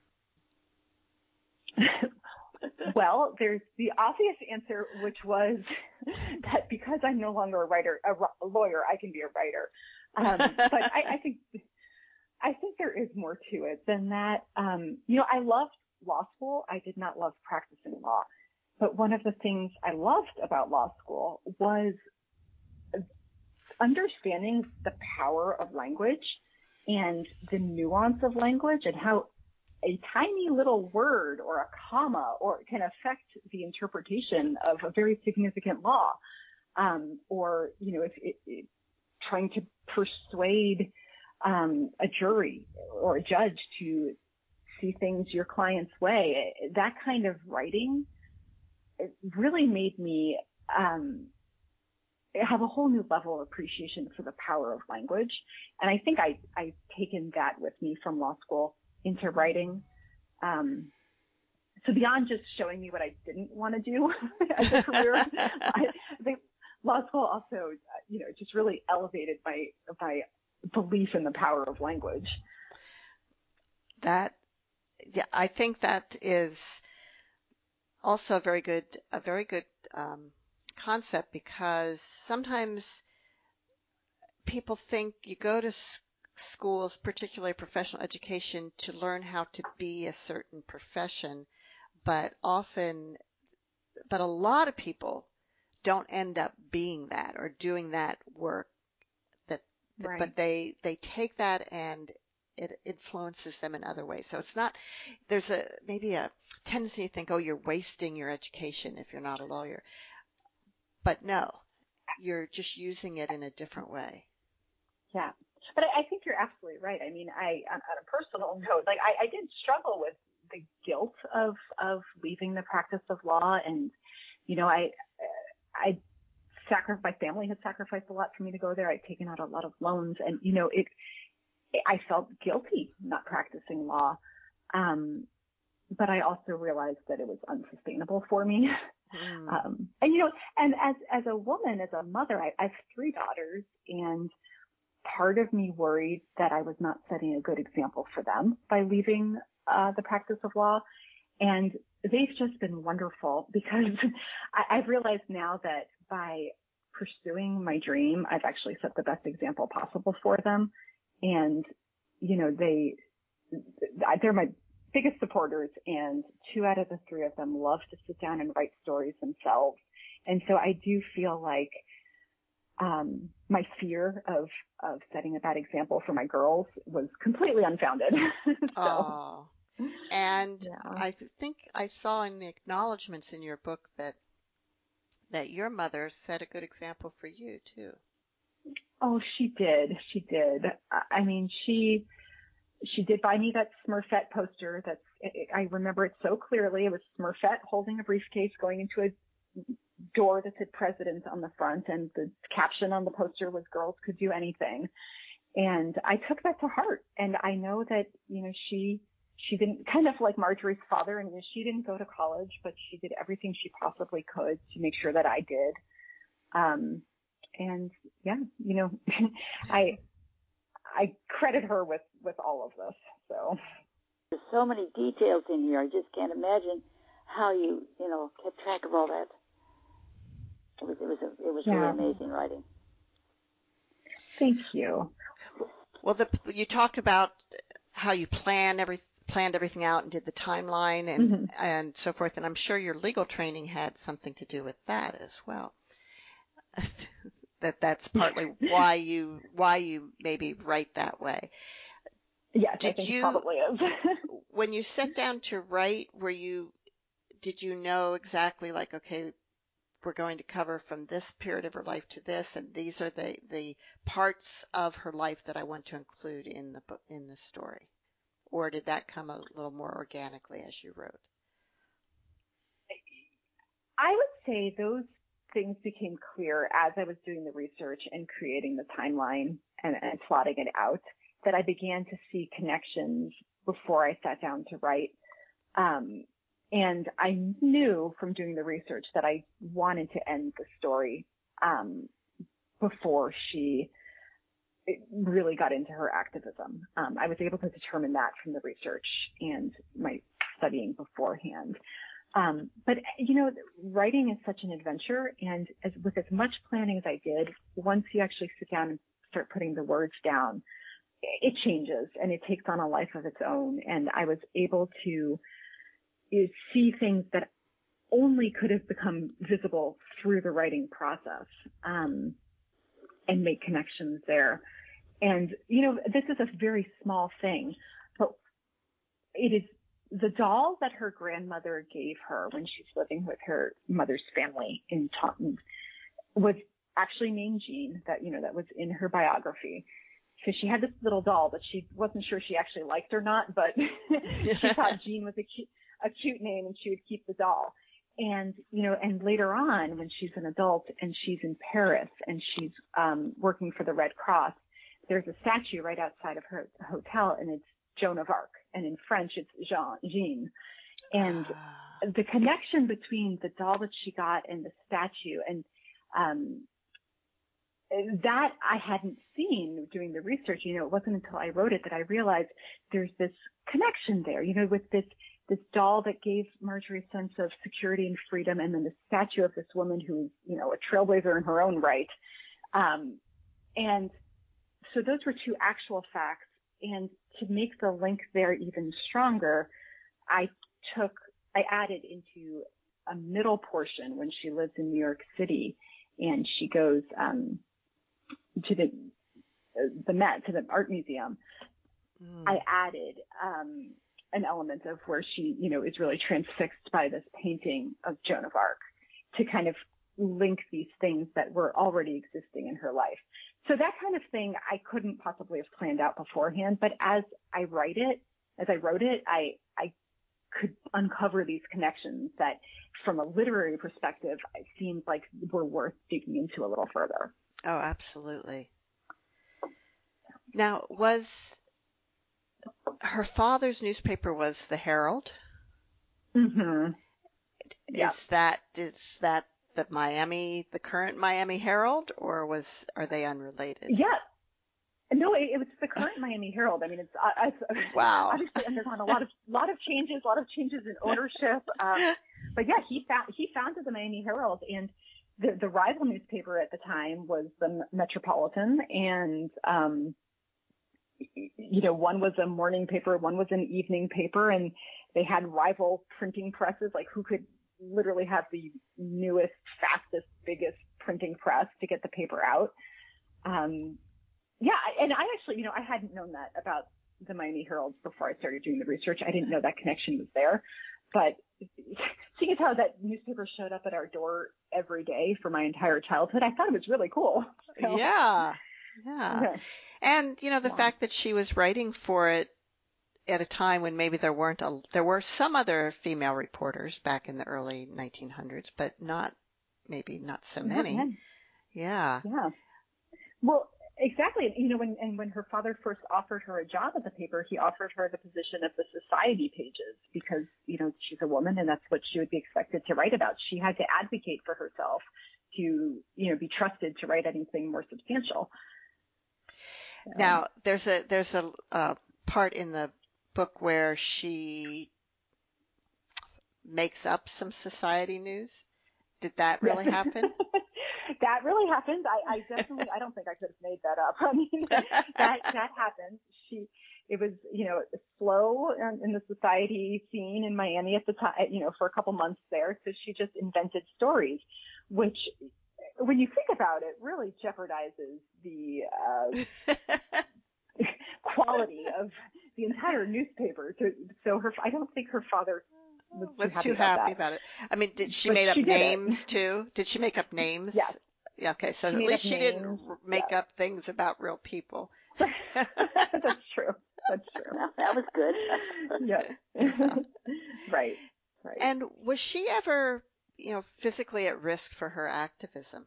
Well, there's the obvious answer, which was that because I'm no longer a writer, a, a lawyer, I can be a writer. Um, but I, I think I think there is more to it than that. Um, you know, I loved law school. I did not love practicing law. But one of the things I loved about law school was understanding the power of language and the nuance of language and how a tiny little word or a comma or can affect the interpretation of a very significant law. Um, or, you know, if it, it, trying to persuade um, a jury or a judge to see things your client's way, that kind of writing, it really made me um, have a whole new level of appreciation for the power of language. And I think I, I've taken that with me from law school into writing. Um, so beyond just showing me what I didn't want to do as a career, I think law school also, you know, just really elevated my, my belief in the power of language. That, yeah, I think that is also a very good, a very good um, concept, because sometimes people think you go to s- schools, particularly professional education, to learn how to be a certain profession, but often, but a lot of people don't end up being that or doing that work. That, Right. But they they take that and it influences them in other ways. So it's not, there's a maybe a tendency to think, oh, you're wasting your education if you're not a lawyer. But no, you're just using it in a different way. Yeah. But I, I think you're absolutely right. I mean, I, on, on a personal note, like I, I did struggle with the guilt of, of leaving the practice of law. And, you know, I, I sacrificed, my family had sacrificed a lot for me to go there. I'd taken out a lot of loans and, you know, it, I felt guilty not practicing law. Um, but I also realized that it was unsustainable for me. Mm. um, and, you know, and as, as a woman, as a mother, I, I have three daughters, and part of me worried that I was not setting a good example for them by leaving uh, the practice of law. And they've just been wonderful, because I, I've realized now that by pursuing my dream, I've actually set the best example possible for them. And, you know, they, they're my biggest supporters, and two out of the three of them love to sit down and write stories themselves. And so I do feel like um, my fear of, of setting a bad example for my girls was completely unfounded. so, Oh, and yeah. I th- think I saw in the acknowledgments in your book that that your mother set a good example for you too. Oh, she did. She did. I mean, she, she did buy me that Smurfette poster. That's, I remember it so clearly. It was Smurfette holding a briefcase going into a door that said president on the front, and the caption on the poster was girls could do anything. And I took that to heart. And I know that, you know, she, she didn't, kind of like Marjorie's father, and she didn't go to college, but she did everything she possibly could to make sure that I did. Um, and yeah, you know, I, I credit her with, with all of this. So there's so many details in here. I just can't imagine how you, you know, kept track of all that. It was, it was, a, it was yeah. really amazing writing. Thank you. Well, the, you talked about how you plan every planned everything out and did the timeline and Mm-hmm. and so forth. And I'm sure your legal training had something to do with that as well. that that's partly why you why you maybe write that way. Yes, Did I think you, it probably is. when you sat down to write, were you did you know exactly like, okay, we're going to cover from this period of her life to this, and these are the the parts of her life that I want to include in the book, in the story? Or did that come a little more organically as you wrote? I would say those things became clear as I was doing the research and creating the timeline and, and plotting it out, that I began to see connections before I sat down to write. Um, and I knew from doing the research that I wanted to end the story um, before she really got into her activism. Um, I was able to determine that from the research and my studying beforehand. Um, but, you know, writing is such an adventure, and as, with as much planning as I did, once you actually sit down and start putting the words down, it changes and it takes on a life of its own. And I was able to you see things that only could have become visible through the writing process, um, and make connections there. And, you know, this is a very small thing, but it is the doll that her grandmother gave her when she's living with her mother's family in Taunton was actually named Jean, that, you know, that was in her biography. So she had this little doll that she wasn't sure she actually liked or not, but she thought Jean was a cute, a cute name and she would keep the doll. And, you know, and later on when she's an adult and she's in Paris and she's um, working for the Red Cross, there's a statue right outside of her hotel and it's Joan of Arc. And in French, it's Jean, Jean. And Ah. the connection between the doll that she got and the statue, and um, that I hadn't seen doing the research. You know, it wasn't until I wrote it that I realized there's this connection there, you know, with this, this doll that gave Marjorie a sense of security and freedom, and then the statue of this woman who's, you know, a trailblazer in her own right. Um, and so those were two actual facts. And to make the link there even stronger, I took, I added into a middle portion when she lives in New York City and she goes um, to the the Met, to the art museum. Mm. I added um, an element of where she, you know, is really transfixed by this painting of Joan of Arc to kind of link these things that were already existing in her life. So that kind of thing I couldn't possibly have planned out beforehand, but as I write it, as I wrote it, I, I could uncover these connections that from a literary perspective, it seemed like were worth digging into a little further. Oh, absolutely. Now, was her father's newspaper was the Herald? Mm-hmm. Yeah. Is that, is that the Miami, the current Miami Herald, or was, are they unrelated? Yeah. No, it, it was the current Miami Herald. I mean, it's, uh, it's Wow. obviously undergone a lot of lot of changes, a lot of changes in ownership. Um, but yeah, he found he founded the Miami Herald, and the the rival newspaper at the time was the Metropolitan, and um, you know, one was a morning paper, one was an evening paper, and they had rival printing presses, like who could literally have the newest, fastest, biggest printing press to get the paper out. Um, Yeah, and I actually, you know, I hadn't known that about the Miami Herald before I started doing the research. I didn't know that connection was there. But seeing as how that newspaper showed up at our door every day for my entire childhood, I thought it was really cool. So, Yeah. Yeah. yeah. And, you know, the Yeah. fact that she was writing for it at a time when maybe there weren't a, there were some other female reporters back in the early nineteen hundreds, but not, maybe not so Not many. men. Yeah. Yeah. Well, exactly. You know, when, and when her father first offered her a job at the paper, he offered her the position of the society pages because, you know, she's a woman and that's what she would be expected to write about. She had to advocate for herself to, you know, be trusted to write anything more substantial. Now, there's a, there's a, uh, part in the book where she makes up some society news. Did that really Yes. happen? That really happened. I, I definitely, I don't think I could have made that up. I mean, that, that happened. She, it was, you know, slow in, in the society scene in Miami at the time, you know, for a couple months there. So she just invented stories, which, when you think about it, really jeopardizes the uh, quality of the entire newspaper. So, so her, I don't think her father was too Was happy, too about, happy that. about it. I mean, did she But made up she did names it. too? Did she make up names? Yes. Yeah. Okay. So She at made least up she names. didn't r- make Yeah. up things about real people. That's true. That's true. Well, that was good. Yeah. Right. Right. And was she ever, you know, physically at risk for her activism?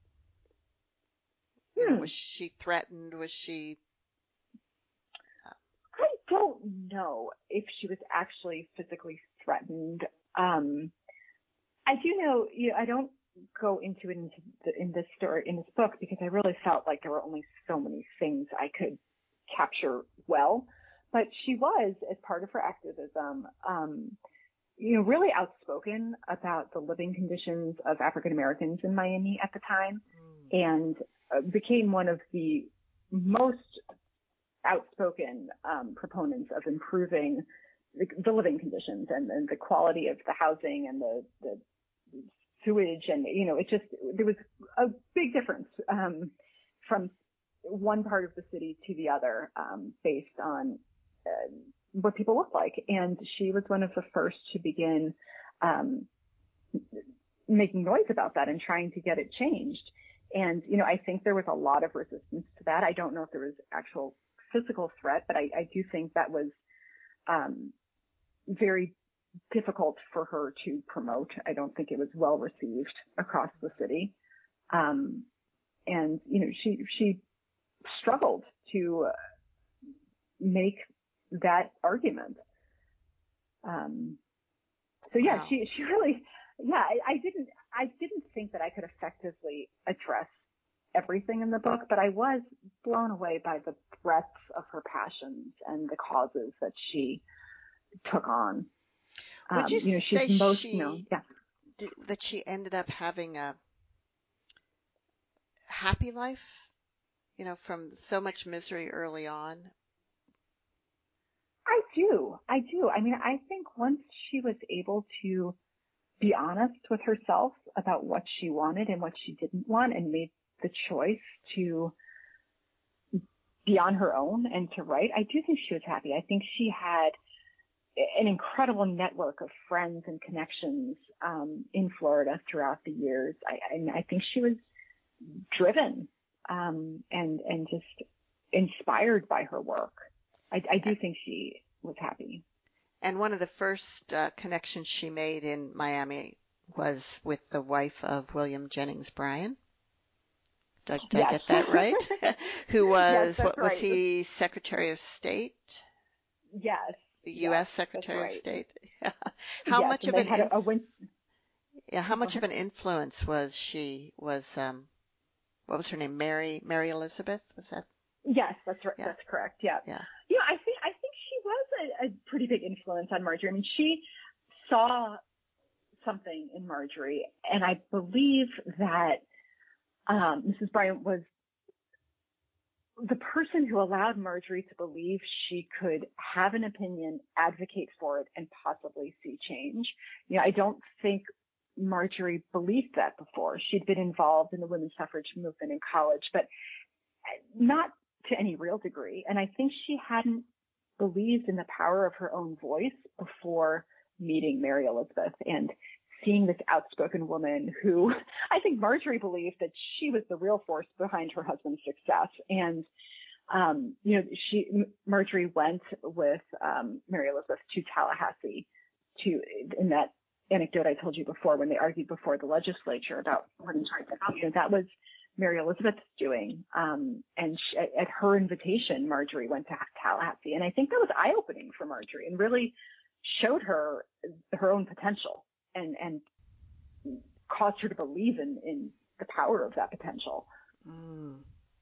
You know, Hmm. was she threatened? Was she? I don't know if she was actually physically threatened. Um, I do know, you know, I don't go into it into the, in this story, in this book, because I really felt like there were only so many things I could capture well. But she was, as part of her activism, um, you know, really outspoken about the living conditions of African Americans in Miami at the time, Mm. and uh, became one of the most outspoken um, proponents of improving the, the living conditions and, and the quality of the housing and the, the sewage. And, you know, it just, there was a big difference um, from one part of the city to the other um, based on uh, what people look like. And she was one of the first to begin um, making noise about that and trying to get it changed. And, you know, I think there was a lot of resistance to that. I don't know if there was actual physical threat, but I, I do think that was um, very difficult for her to promote. I don't think it was well received across the city. Um, and, you know, she, she struggled to make that argument. Um, so yeah, Wow. she, she really, yeah, I, I didn't, I didn't think that I could effectively address everything in the book, but I was blown away by the breadth of her passions and the causes that she took on. Would Um, you you know, say she's most known. she Yeah. did, that she ended up having a happy life? You know, from so much misery early on. I do. I do. I mean, I think once she was able to be honest with herself about what she wanted and what she didn't want, and made the choice to be on her own and to write, I do think she was happy. I think she had an incredible network of friends and connections um, in Florida throughout the years. I, I, I think she was driven um, and and just inspired by her work. I, I do think she was happy. And one of the first uh, connections she made in Miami was with the wife of William Jennings Bryan. Did, did I Yes. get that right? Who was, Yes, that's what was right. he, Secretary of State? Yes. The Yes, U S Secretary of that's right. State? How Yes, much and of they an had inf- a, a win. yeah, how Oh, go much of ahead. an influence was she, was, um, what was her name? Mary, Mary Elizabeth? Was that? Yes, that's right. Yeah. That's correct. Yeah. Yeah. Yeah, I think I think she was a, a pretty big influence on Marjorie. I mean, she saw something in Marjorie, and I believe that um, Missus Bryant was the person who allowed Marjorie to believe she could have an opinion, advocate for it, and possibly see change. You know, I don't think Marjorie believed that before. She'd been involved in the women's suffrage movement in college, but not to any real degree. And I think she hadn't believed in the power of her own voice before meeting Mary Elizabeth and seeing this outspoken woman who I think Marjorie believed that she was the real force behind her husband's success. And, um, you know, she, Marjorie went with, um, Mary Elizabeth to Tallahassee to, in that anecdote I told you before, when they argued before the legislature about women's rights, you know, that was Mary Elizabeth's doing. Um, and she, at her invitation, Marjorie went to Tallahassee. And I think that was eye-opening for Marjorie and really showed her her own potential and, and caused her to believe in, in the power of that potential. Mm.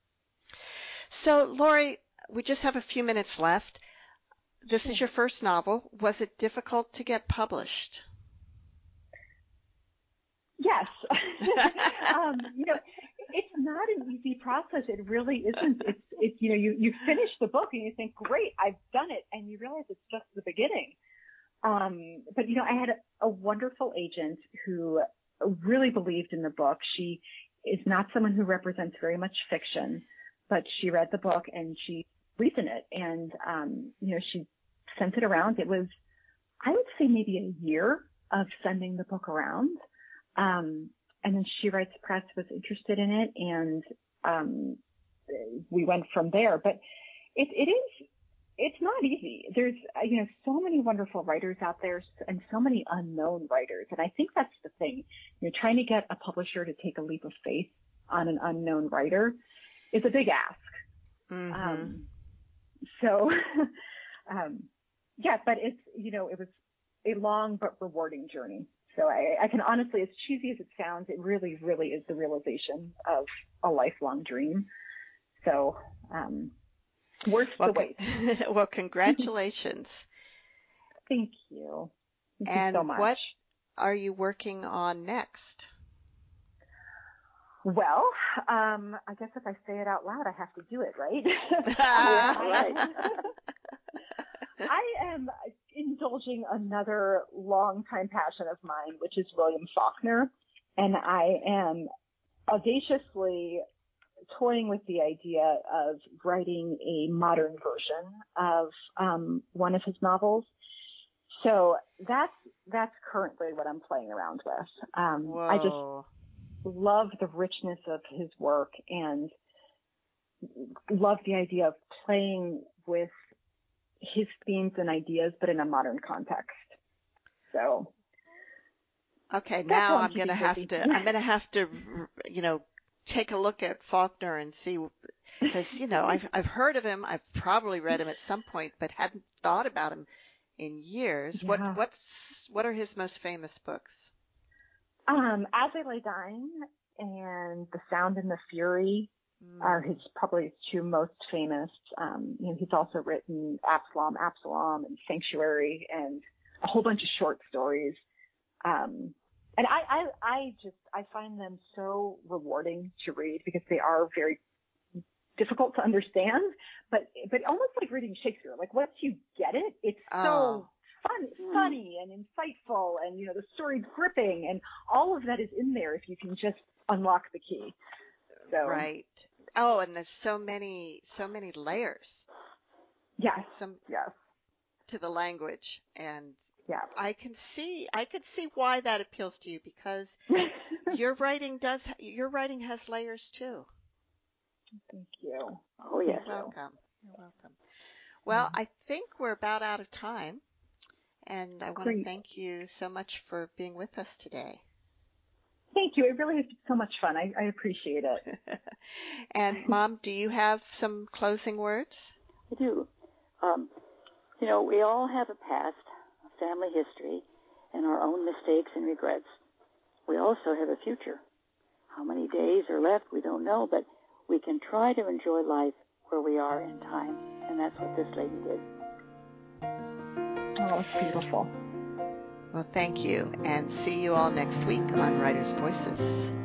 So, Lori, we just have a few minutes left. This Sure. is your first novel. Was it difficult to get published? Yes. um, you know, it's not an easy process. It really isn't. It's, it's, you know, you, you finish the book and you think, great, I've done it. And you realize it's just the beginning. Um, but, you know, I had a, a wonderful agent who really believed in the book. She is not someone who represents very much fiction, but she read the book and she believed in it. And, um, you know, she sent it around. It was, I would say maybe a year of sending the book around. Um, and then She Writes Press was interested in it, and um, we went from there. But it, it is, it's not easy. There's, you know, so many wonderful writers out there and so many unknown writers. And I think that's the thing. You know, trying to get a publisher to take a leap of faith on an unknown writer is a big ask. Mm-hmm. Um, so, um, yeah, but it's, you know, it was a long but rewarding journey. So I, I can honestly, as cheesy as it sounds, it really, really is the realization of a lifelong dream. So, um, worth well, the wait. well, congratulations. Thank you. Thank and you so much. What are you working on next? Well, um, I guess if I say it out loud, I have to do it, right? Yeah, right. I am indulging another longtime passion of mine, which is William Faulkner, and I am audaciously toying with the idea of writing a modern version of um, one of his novels. So that's that's currently what I'm playing around with. Um, Whoa. I just love the richness of his work and love the idea of playing with his themes and ideas, but in a modern context. So, okay, now I'm I'm going to have busy. to, I'm going to have to, you know, take a look at Faulkner and see, because, you know, I've, I've heard of him. I've probably read him at some point, but hadn't thought about him in years. Yeah. What, what's, what are his most famous books? Um, As I Lay Dying and The Sound and the Fury are his probably his two most famous. Um, you know, he's also written Absalom, Absalom, and Sanctuary, and a whole bunch of short stories. Um, and I, I, I just I find them so rewarding to read because they are very difficult to understand, but but almost like reading Shakespeare. Like once you get it, it's Oh. so fun, funny and insightful, and you know the story's gripping, and all of that is in there if you can just unlock the key. So, right. Oh, and there's so many, so many layers. Yes. Some yes. to the language, and Yeah. I can see, I could see why that appeals to you because your writing does, your writing has layers too. Thank you. Oh, yes. You're welcome. You're welcome. Well, I think we're about out of time, and I want Great. to thank you so much for being with us today. Thank you. It really has been so much fun. I, I appreciate it. And Mom, do you have some closing words? I do. Um, you know, we all have a past, a family history, and our own mistakes and regrets. We also have a future. How many days are left, we don't know, but we can try to enjoy life where we are in time. And that's what this lady did. Oh, it's beautiful. Well, thank you, and see you all next week on Writers' Voices.